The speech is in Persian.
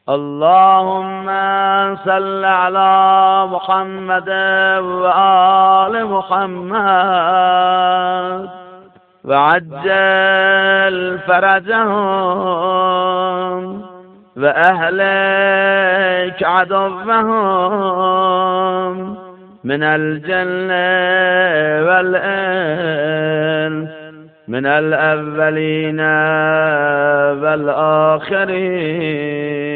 اللهم صل على محمد وآل محمد وعجل فرجهم وأهلك عدوهم من الجن والإنس من الأولين والآخرين